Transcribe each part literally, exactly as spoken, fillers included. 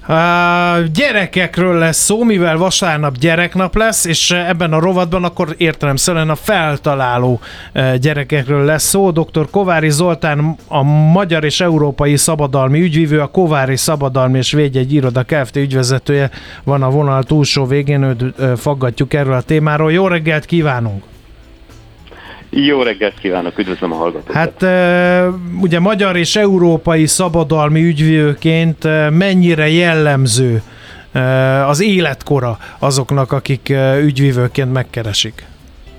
Uh, gyerekekről lesz szó, mivel vasárnap gyereknap lesz, és ebben a rovatban akkor értelemszerűen a feltaláló uh, gyerekekről lesz szó. doktor Kovári Zoltán, a Magyar és Európai Szabadalmi Ügyvívő, a Kovári Szabadalmi és Védjegy Iroda Kft. Ügyvezetője van a vonal túlsó végén, őt uh, faggatjuk erről a témáról. Jó reggelt kívánunk! Jó reggelt kívánok, üdvözlöm a hallgatókat! Hát ugye magyar és európai szabadalmi ügyvívőként mennyire jellemző az életkora azoknak, akik ügyvívőként megkeresik?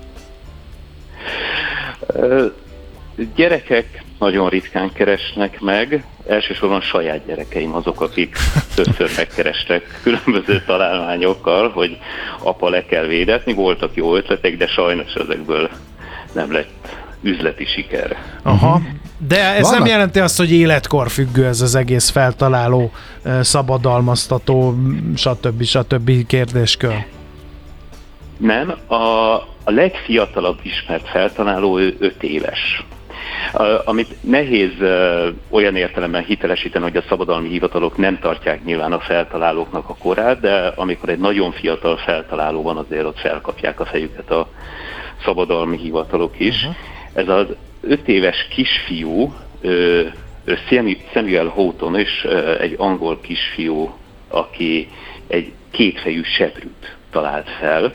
Gyerekek nagyon ritkán keresnek meg, elsősorban saját gyerekeim azok, akik többször megkerestek különböző találmányokkal, hogy apa le kell védetni, voltak jó ötletek, de sajnos ezekből nem lett üzleti siker. Aha. De ez Vannak? nem jelenti azt, hogy életkor függő ez az egész feltaláló, szabadalmaztató, stb. stb. Kérdéskör. Nem, a, a legfiatalabb ismert feltaláló öt éves. A, amit nehéz uh, olyan értelemben hitelesíteni, hogy a szabadalmi hivatalok nem tartják nyilván a feltalálóknak a korát, de amikor egy nagyon fiatal feltaláló van, azért ott felkapják a fejüket a szabadalmi hivatalok is. Uh-huh. Ez az öt éves kisfiú, Samuel Houghton is egy angol kisfiú, aki egy kétfejű seprűt talált fel,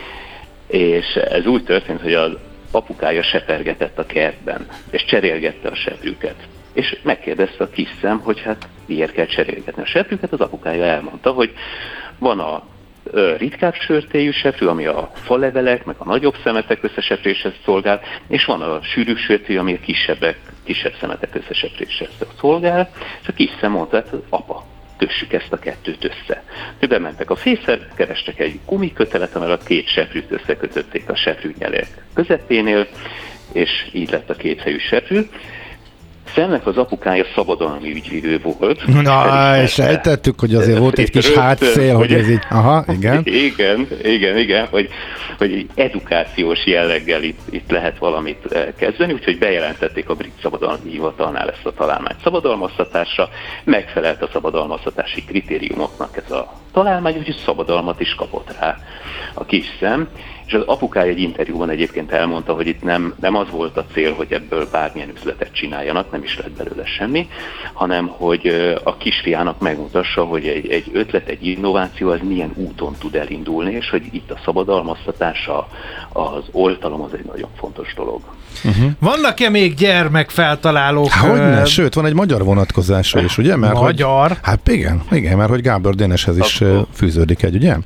és ez úgy történt, hogy az apukája sepergetett a kertben, és cserélgette a seprűket. És megkérdezte a kis szem, hogy hát miért kell cserélgetni a seprűket, az apukája elmondta, hogy van a ritkább sörtélyű seprű, ami a falevelek, meg a nagyobb szemetek összesepréshez szolgál, és van a sűrű sörtélyű, ami a kisebbek, kisebb szemetek összesepréshez szolgál, és a kis szem mondta, hát apa, kössük ezt a kettőt össze. Ő bementek a fészre, kerestek egy gumikötelet, amivel a két seprűt összekötötték a seprűnyelek közepénél, és így lett a kétfejű seprű. Szemnek az apukája szabadalmi ügyvívő volt. Na, és sejtettük, hogy azért volt egy kis hátszél, hogy ez így, aha, igen. Igen, igen, igen, hogy, hogy edukációs jelleggel itt, itt lehet valamit kezdeni, úgyhogy bejelentették a brit szabadalmi hivatalnál ezt a találmányt szabadalmaztatásra, megfelelt a szabadalmaztatási kritériumoknak ez a találmány, úgyhogy szabadalmat is kapott rá a kis szem. És az apukája egy interjúban egyébként elmondta, hogy itt nem, nem az volt a cél, hogy ebből bármilyen üzletet csináljanak, nem is lett belőle semmi, hanem hogy a kisfiának megmutassa, hogy egy, egy ötlet, egy innováció az milyen úton tud elindulni, és hogy itt a szabadalmaztatása, az oltalom az egy nagyon fontos dolog. Uh-huh. Vannak-e még gyermekfeltalálók? Hogyne, sőt, van egy magyar vonatkozású is, ugye? Mert magyar? Hogy, hát igen, igen, mert hogy Gábor Déneshez is Akkor... fűződik egy, ugye?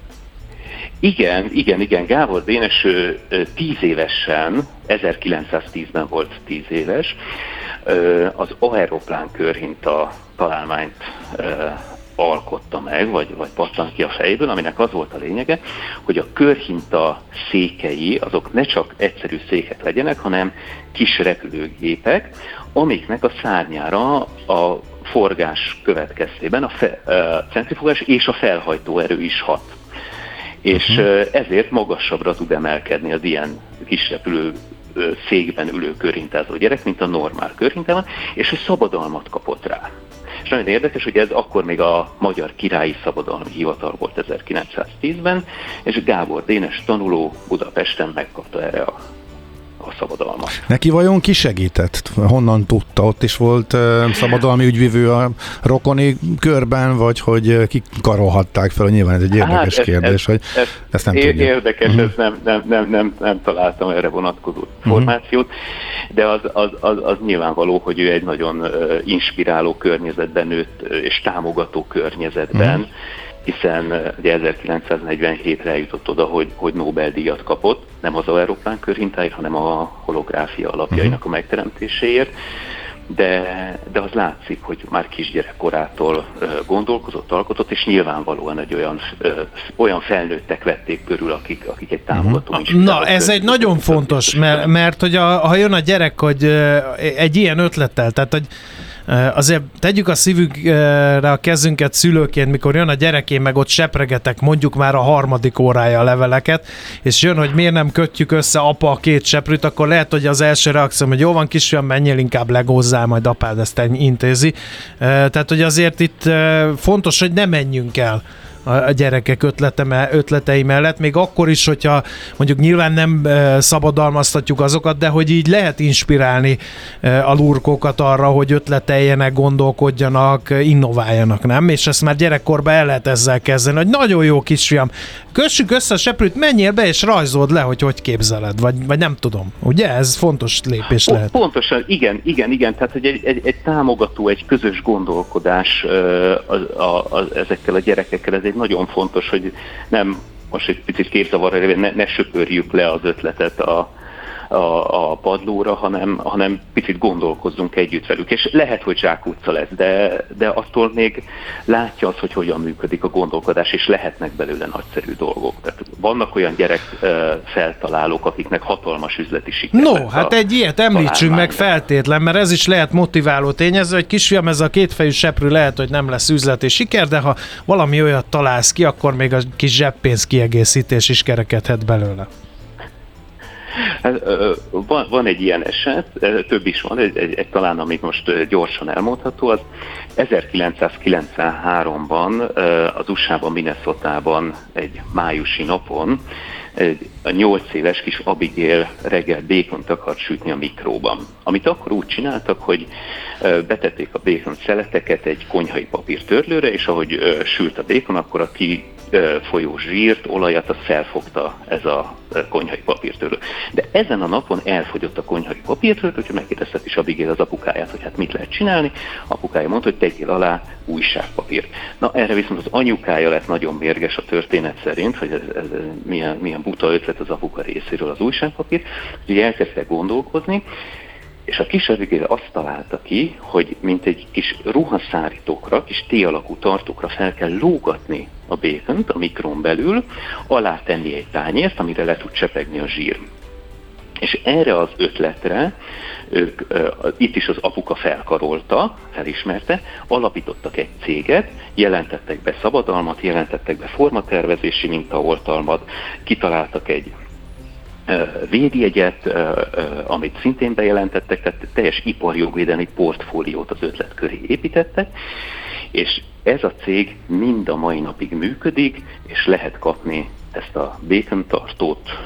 Igen, igen, igen. Gábor Dénes tíz évesen, ezerkilencszáztízben volt tíz éves, az aeroplán körhinta találmányt alkotta meg, vagy, vagy pattant ki a fejéből, aminek az volt a lényege, hogy a körhinta székei, azok ne csak egyszerű székek legyenek, hanem kis repülőgépek, amiknek a szárnyára a forgás következtében a, fe, a centrifugás és a felhajtóerő is hat. És uh-huh. ezért magasabbra tud emelkedni az ilyen kis repülő székben ülő körhintázó gyerek, mint a normál körhintában, és hogy szabadalmat kapott rá. És nagyon érdekes, hogy ez akkor még a Magyar Királyi Szabadalmi Hivatal volt ezerkilencszáztízben, és Gábor Dénes tanuló Budapesten megkapta erre a a szabadalmat. Neki vajon ki segített? Honnan tudta? Ott is volt uh, szabadalmi ügyvívő a rokoni körben, vagy hogy kik karolhatták fel? Nyilván ez egy érdekes hát ez, kérdés, ez, hogy ez, ezt nem é- tudja. Érdekes, uh-huh. ez nem, nem, nem, nem, nem találtam erre vonatkozó uh-huh. formációt, de az, az, az, az nyilvánvaló, hogy ő egy nagyon uh, inspiráló környezetben nőtt, uh, és támogató környezetben, uh-huh. hiszen ugye ezerkilencszáznegyvenhétre eljutott oda, hogy, hogy Nobel-díjat kapott, nem az aeroplán körhintáért, hanem a holográfia alapjainak a megteremtéséért, de, de az látszik, hogy már kisgyerekkorától gondolkozott, alkotott, és nyilvánvalóan egy olyan, olyan felnőttek vették körül, akik, akik egy támogató uh-huh. Na, ez egy nagyon fontos, mert, mert hogy a, ha jön a gyerek, hogy egy ilyen ötlettel, tehát hogy azért tegyük a szívünkre a kezünket szülőként, mikor jön a gyerekém, meg ott sepregetek mondjuk már a harmadik órája a leveleket, és jön, hogy miért nem kötjük össze apa a két seprűt, akkor lehet, hogy az első reakció, hogy jó van kisfiam, menjél inkább legózzál, majd apád ezt intézi. Tehát, hogy azért itt fontos, hogy ne menjünk el a gyerekek ötlete, ötletei mellett, még akkor is, hogyha mondjuk nyilván nem szabadalmaztatjuk azokat, de hogy így lehet inspirálni a lurkókat arra, hogy ötleteljenek, gondolkodjanak, innováljanak, nem? És ezt már gyerekkorban el lehet ezzel kezdeni, hogy nagyon jó kisfiam, kössük össze a seprűt, menjél be és rajzold le, hogy hogy képzeled, vagy, vagy nem tudom. Ugye? Ez fontos lépés lehet. Pontosan, igen, igen, igen. Tehát, hogy egy, egy, egy támogató, egy közös gondolkodás az, a, az, ezekkel a gyerekekkel, ez egy nagyon fontos, hogy nem, most egy picit képzavarra, ne, ne söpörjük le az ötletet a, a, a padlóra, hanem, hanem picit gondolkozzunk együtt velük. És lehet, hogy zsákutca lesz, de, de attól még látja azt, hogy hogyan működik a gondolkodás, és lehetnek belőle nagyszerű dolgok. Tehát vannak olyan gyerek feltalálók, akiknek hatalmas üzleti siker. No, hát egy ilyet említsünk meg feltétlen, mert ez is lehet motiváló tényező, hogy kisfiam, ez a kétfejű seprű lehet, hogy nem lesz üzleti siker, de ha valami olyat találsz ki, akkor még a kis zseppénz kiegészítés is kerekedhet belőle. Hát, van, van egy ilyen eset, több is van, egy, egy, egy talán, amit most gyorsan elmondható, az ezerkilencszázkilencvenháromban az u es á-ban, Minnesotában egy májusi napon egy, a nyolc éves kis Abigail reggel békont akart sütni a mikróban. Amit akkor úgy csináltak, hogy betették a békon szeleteket egy konyhai papírtörlőre, és ahogy sült a békon, akkor a ki folyó zsírt, olajat, azt felfogta ez a konyhai papírtörlő. De ezen a napon elfogyott a konyhai papírtörlő, úgyhogy megkérdezte is Abigail az apukáját, hogy hát mit lehet csinálni. Apukája mondta, hogy tegyél alá újságpapírt. Na erre viszont az anyukája lett nagyon mérges a történet szerint, hogy ez, ez milyen, milyen buta ötlet az apuka részéről az újságpapír. Úgyhogy elkezdte gondolkozni, és a kis Abigail azt találta ki, hogy mint egy kis ruhaszárítókra, kis T-alakú tartókra fel kell lógatni a békont a mikrón belül, alá tenni egy tányért, amire le tud csepegni a zsír. És erre az ötletre ők, uh, itt is az apuka felkarolta, felismerte, alapítottak egy céget, jelentettek be szabadalmat, jelentettek be formatervezési mintaoltalmat, kitaláltak egy védjegyet, amit szintén bejelentettek, tehát teljes iparjogvédelmi portfóliót az ötlet köré építettek, és ez a cég mind a mai napig működik, és lehet kapni ezt a bacon tartót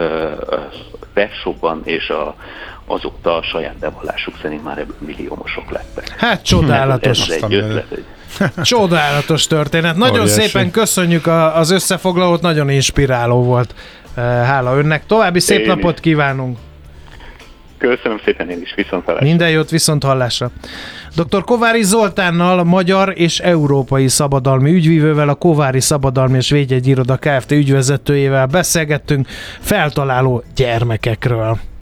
webshopban, és a, azóta a saját bevallásuk szerint már ebből milliómosok lettek. Hát csodálatos. Ez egy ötlet. Csodálatos történet. Nagyon Óriási. Szépen köszönjük a, az összefoglalót, nagyon inspiráló volt. Hála önnek. További szép én napot is kívánunk. Köszönöm szépen, én is, viszont hallásra. Minden jót, viszont hallásra. doktor Kovári Zoltánnal, magyar és európai szabadalmi ügyvívővel, a Kovári Szabadalmi és Védjegyiroda Kft. Ügyvezetőjével beszélgettünk feltaláló gyermekekről.